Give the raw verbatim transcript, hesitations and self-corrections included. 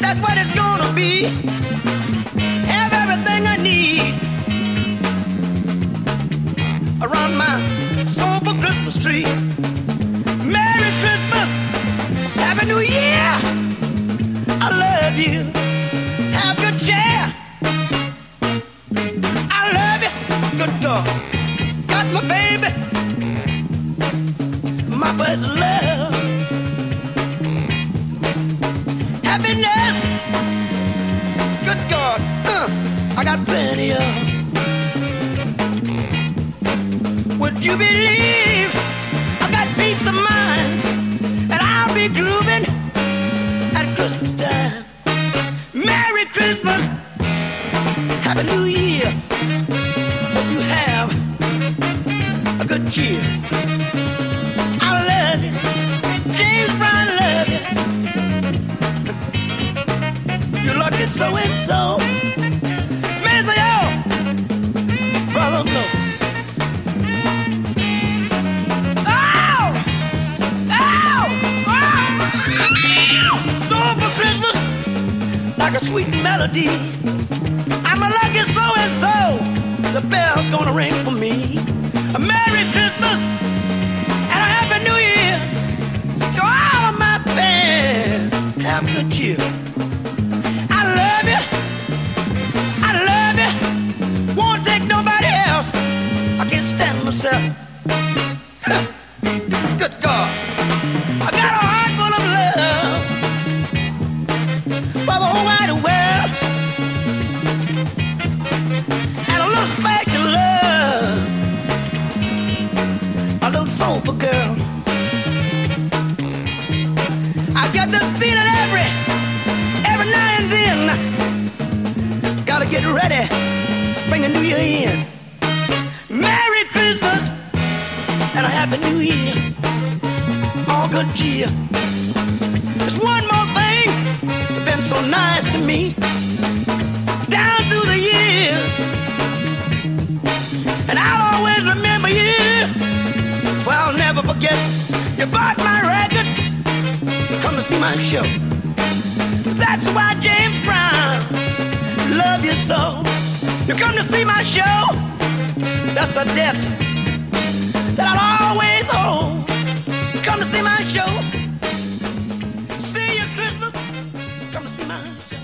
That's what it's gonna be. Have everything I need around my soulful Christmas tree. Merry Christmas, Happy New Year. I love you. Have good cheer. I love you. Good God, got my baby, my first love. Happiness, good God, uh, I got plenty of. Would you believe I got peace of mind, and I'll be grooving at Christmas time. Merry Christmas, Happy New Year. Hope you have a good cheer. I love you, James Brown, love you. You're lucky so and so. Mister Yo, brother, no. Oh, oh, oh. So for Christmas, like a sweet melody. I'm a lucky so and so. The bell's gonna ring for me. A Merry Christmas and a Happy New Year to all of my fans. Have good cheer. I love you. I love you. Won't take nobody else. I can't stand myself. Good God. I got a heart full of love for the whole wide world. And a little special love, a little soulful girl. I get this feeling every, every now and then. Gotta get ready, bring the new year in. Merry Christmas and a Happy New Year. All good cheer. There's one more thing that's been so nice to me down through the years, and I'll always remember you. Well, I'll never forget. You bought my records, come to see my show. That's why James Brown love you so. You come to see my show. That's a debt that I'll always owe. Come to see my show. See you Christmas. Come to see my show.